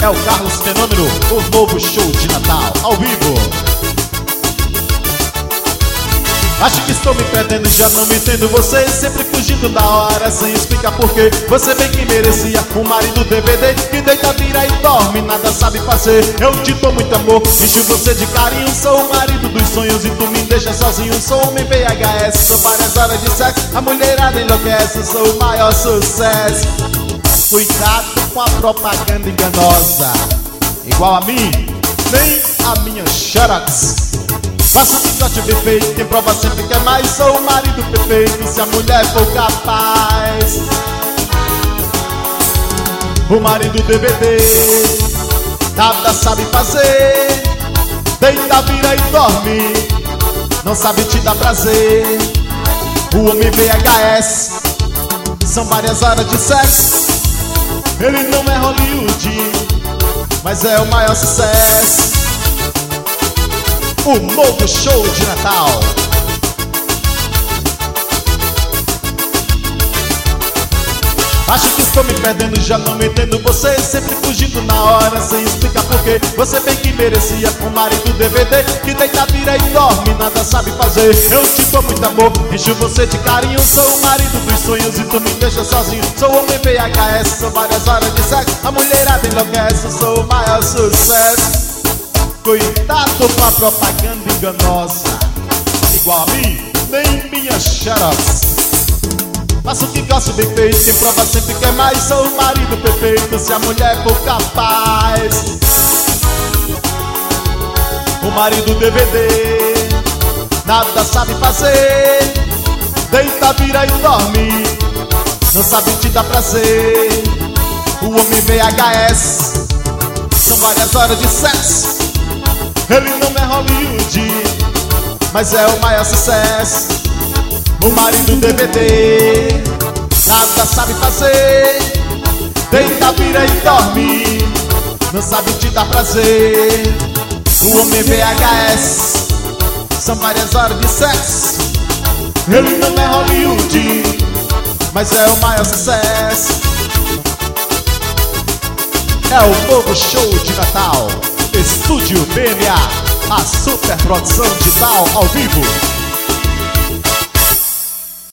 É o Carlos Fenômeno, o novo show de Natal, ao vivo. Acho que estou me perdendo, já não entendo você, sempre fugindo da hora, sem explicar porquê. Você bem que merecia um marido DVD, que deita, vira e dorme, nada sabe fazer. Eu te dou muito amor, encho você de carinho, sou o marido dos sonhos e tu me deixa sozinho. Sou homem VHS, sou várias horas de sexo, a mulherada enlouquece, sou o maior sucesso. Cuidado com a propaganda enganosa, igual a mim, nem a minha Xerox. Faço bigode bem feito, quem prova sempre quer mais. Sou o marido perfeito, se a mulher for capaz. O marido DVD, nada sabe fazer. Deita, vira e dorme, não sabe te dar prazer. O homem VHS, são várias horas de sexo. Ele não é Hollywood, mas é o maior sucesso. O novo show de Natal. Acho que estou me perdendo, já não entendo você, sempre fugindo na hora, sem explicar porquê. Você bem que merecia um marido DVD, que deita, vira e dorme, nada sabe fazer. Eu te dou muito amor, encho você de carinho, sou o marido dos sonhos e tu me deixa sozinho. Sou o homem VHS, são várias horas de sexo, a mulherada enlouquece, sou o maior sucesso. Cuidado com a propaganda enganosa, igual a mim, nem minha Xerox. Faço o que gosto bem feito, quem prova sempre quer mais. Sou o marido perfeito, se a mulher for capaz. O marido DVD, nada sabe fazer. Deita, vira e dorme, não sabe te dar prazer. O homem VHS, são várias horas de sexo. Ele não é Hollywood, mas é o maior sucesso. O marido DVD, nada sabe fazer. Deita, vira e dorme, não sabe te dar prazer. O homem VHS, são várias horas de sexo. Ele não é Hollywood, mas é o maior sucesso. É o novo show de Natal, Estúdio BMA, a super produção digital ao vivo.